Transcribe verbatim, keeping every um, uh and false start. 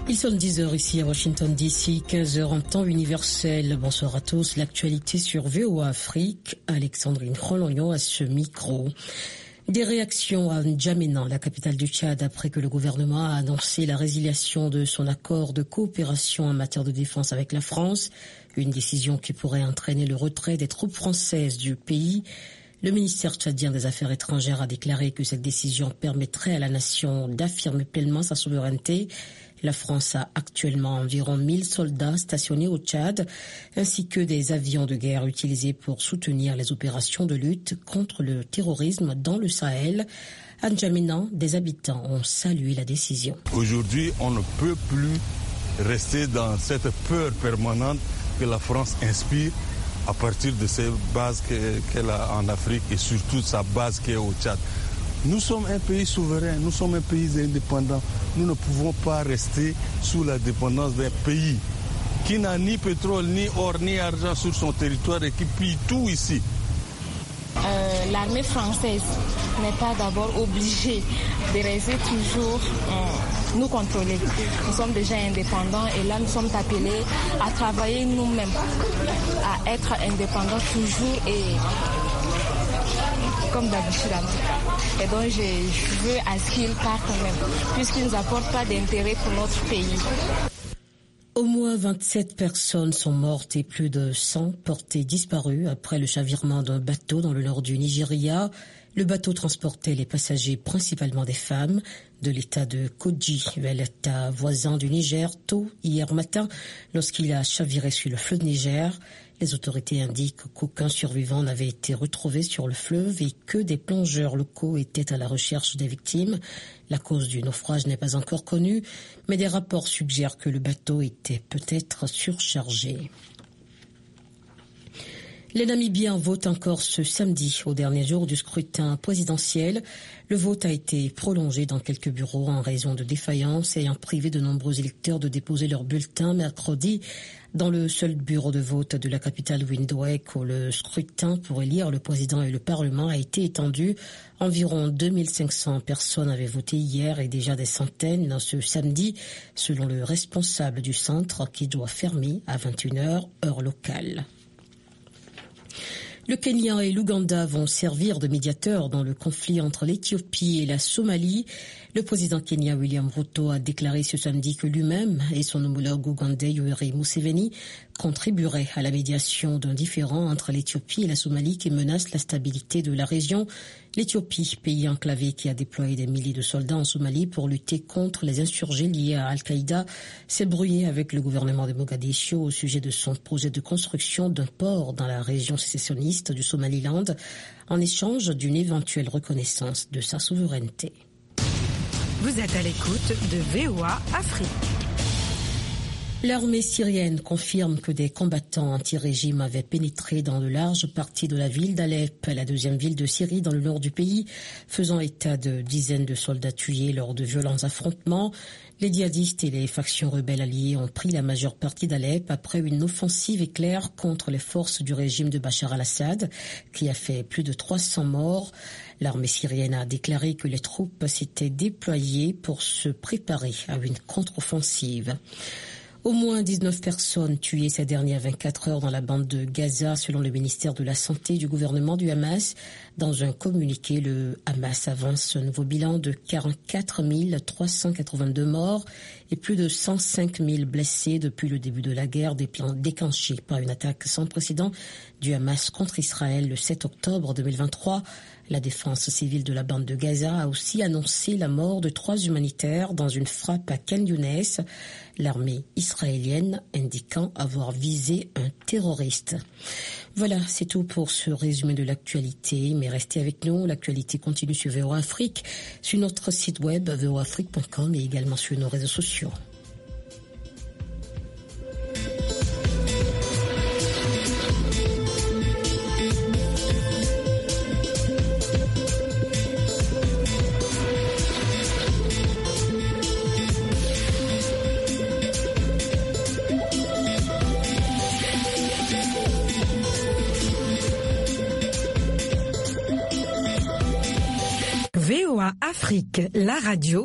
Ils sont dix heures ici à Washington D C, quinze heures en temps universel. Bonsoir à tous. L'actualité sur V O A Afrique. Alexandrine Rolognon à ce micro. Des réactions à N'Djamena, la capitale du Tchad, après que le gouvernement a annoncé la résiliation de son accord de coopération en matière de défense avec la France. Une décision qui pourrait entraîner le retrait des troupes françaises du pays. Le ministère tchadien des Affaires étrangères a déclaré que cette décision permettrait à la nation d'affirmer pleinement sa souveraineté. La France a actuellement environ mille soldats stationnés au Tchad, ainsi que des avions de guerre utilisés pour soutenir les opérations de lutte contre le terrorisme dans le Sahel. À N'Djamena, des habitants ont salué la décision. Aujourd'hui, on ne peut plus rester dans cette peur permanente que la France inspire à partir de ses bases qu'elle a en Afrique et surtout sa base qui est au Tchad. Nous sommes un pays souverain, nous sommes un pays indépendant. Nous ne pouvons pas rester sous la dépendance d'un pays qui n'a ni pétrole, ni or, ni argent sur son territoire et qui pille tout ici. Euh, l'armée française n'est pas d'abord obligée de rester toujours euh, nous contrôler. Nous sommes déjà indépendants et là nous sommes appelés à travailler nous-mêmes, à être indépendants toujours et comme d'habitude. Et donc je, je veux à ce qu'ils partent même, puisqu'ils ne nous apportent pas d'intérêt pour notre pays. Au moins vingt-sept personnes sont mortes et plus de cent portées disparues après le chavirement d'un bateau dans le nord du Nigeria. Le bateau transportait les passagers, principalement des femmes, de l'état de Kogi vers l'état voisin du Niger tôt hier matin lorsqu'il a chaviré sur le fleuve Niger. Les autorités indiquent qu'aucun survivant n'avait été retrouvé sur le fleuve et que des plongeurs locaux étaient à la recherche des victimes. La cause du naufrage n'est pas encore connue, mais des rapports suggèrent que le bateau était peut-être surchargé. Les Namibiens votent encore ce samedi, au dernier jour du scrutin présidentiel. Le vote a été prolongé dans quelques bureaux en raison de défaillances ayant privé de nombreux électeurs de déposer leur bulletin mercredi dans le seul bureau de vote de la capitale Windhoek où le scrutin pour élire le président et le Parlement a été étendu. Environ deux mille cinq cents personnes avaient voté hier et déjà des centaines ce samedi, selon le responsable du centre qui doit fermer à vingt et une heures, heure locale. Le Kenya et l'Ouganda vont servir de médiateurs dans le conflit entre l'Éthiopie et la Somalie. Le président kenyan William Ruto a déclaré ce samedi que lui-même et son homologue ougandais Yoweri Museveni contribueraient à la médiation d'un différend entre l'Éthiopie et la Somalie qui menace la stabilité de la région. L'Éthiopie, pays enclavé qui a déployé des milliers de soldats en Somalie pour lutter contre les insurgés liés à Al-Qaïda, s'est brouillé avec le gouvernement de Mogadiscio au sujet de son projet de construction d'un port dans la région sécessionniste du Somaliland en échange d'une éventuelle reconnaissance de sa souveraineté. Vous êtes à l'écoute de V O A Afrique. L'armée syrienne confirme que des combattants anti-régime avaient pénétré dans de larges parties de la ville d'Alep, la deuxième ville de Syrie dans le nord du pays, faisant état de dizaines de soldats tués lors de violents affrontements. Les djihadistes et les factions rebelles alliées ont pris la majeure partie d'Alep après une offensive éclair contre les forces du régime de Bachar al-Assad, qui a fait plus de trois cents morts. L'armée syrienne a déclaré que les troupes s'étaient déployées pour se préparer à une contre-offensive. Au moins dix-neuf personnes tuées ces dernières vingt-quatre heures dans la bande de Gaza, selon le ministère de la Santé du gouvernement du Hamas. Dans un communiqué, le Hamas avance un nouveau bilan de quarante-quatre mille trois cent quatre-vingt-deux morts et plus de cent cinq mille blessés depuis le début de la guerre déclenchée par une attaque sans précédent du Hamas contre Israël le sept octobre deux mille vingt-trois. La défense civile de la bande de Gaza a aussi annoncé la mort de trois humanitaires dans une frappe à Khan Younes, l'armée israélienne indiquant avoir visé un terroriste. Voilà, c'est tout pour ce résumé de l'actualité, mais restez avec nous, l'actualité continue sur V O A Afrique, sur notre site web v o afrique point com et également sur nos réseaux sociaux. V O A Afrique, la radio